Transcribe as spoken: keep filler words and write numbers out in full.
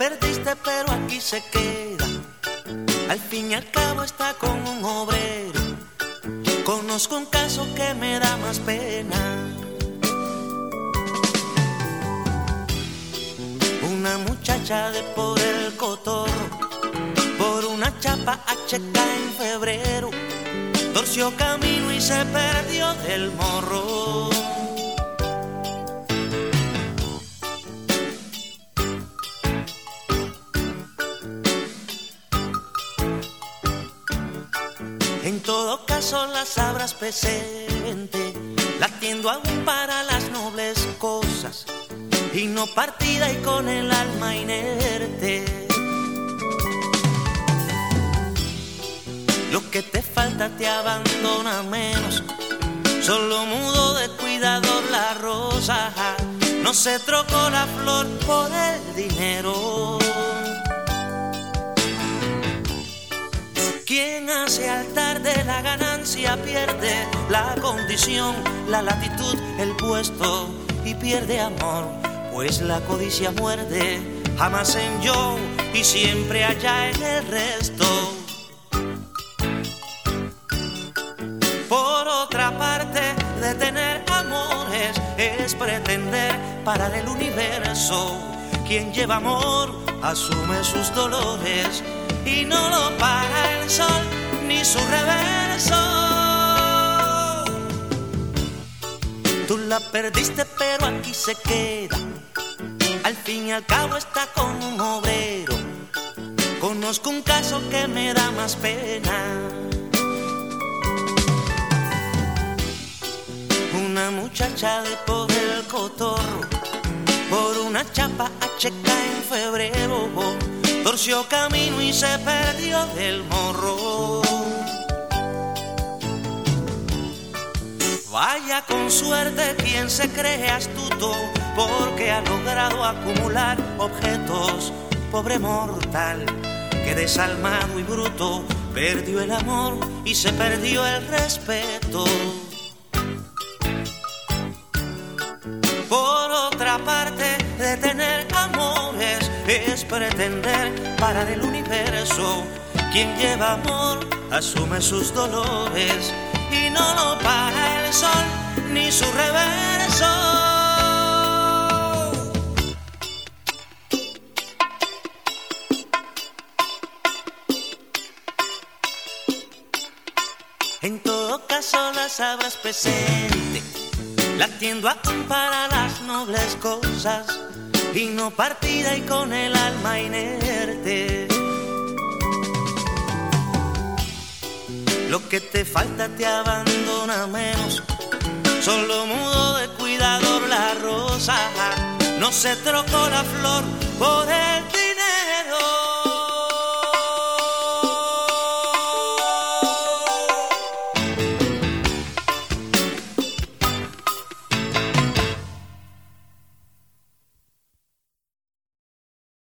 perdiste, pero aquí se queda. Al fin y al cabo está con un obrero. Conozco un caso que me da más pena. Una muchacha de por el Cotorro, por una chapa a checa en febrero, torció camino y se perdió del morro. En todo caso las sabrás presente, latiendo aún para las nobles cosas, y no partida y con el alma inerte. Lo que te falta te abandona menos, solo mudo de cuidador la rosa, no se trocó la flor por el dinero. Quien hace altar de la ganancia pierde la condición, la latitud, el puesto y pierde amor, pues la codicia muerde, jamás en yo y siempre allá en el resto. Por otra parte, de tener amores es pretender parar el universo. Quien lleva amor asume sus dolores y no lo para el sol ni su reverso. Tú la perdiste, pero aquí se queda. Al fin y al cabo está con un obrero. Conozco un caso que me da más pena. Una muchacha de por el Cotorro, por una chapa a checa en febrero, torció camino y se perdió del morro. Vaya con suerte quien se cree astuto, porque ha logrado acumular objetos. Pobre mortal, que desalmado y bruto perdió el amor y se perdió el respeto. Por otra parte, de tener amores es pretender parar el universo. Quien lleva amor asume sus dolores y no lo para el sol ni su reverso. En todo caso las sabrás presente, latiendo aún para las nobles cosas y no partida y con el alma inerte. Lo que te falta te abandona menos, solo mudo de cuidador la rosa, no se trocó la flor por el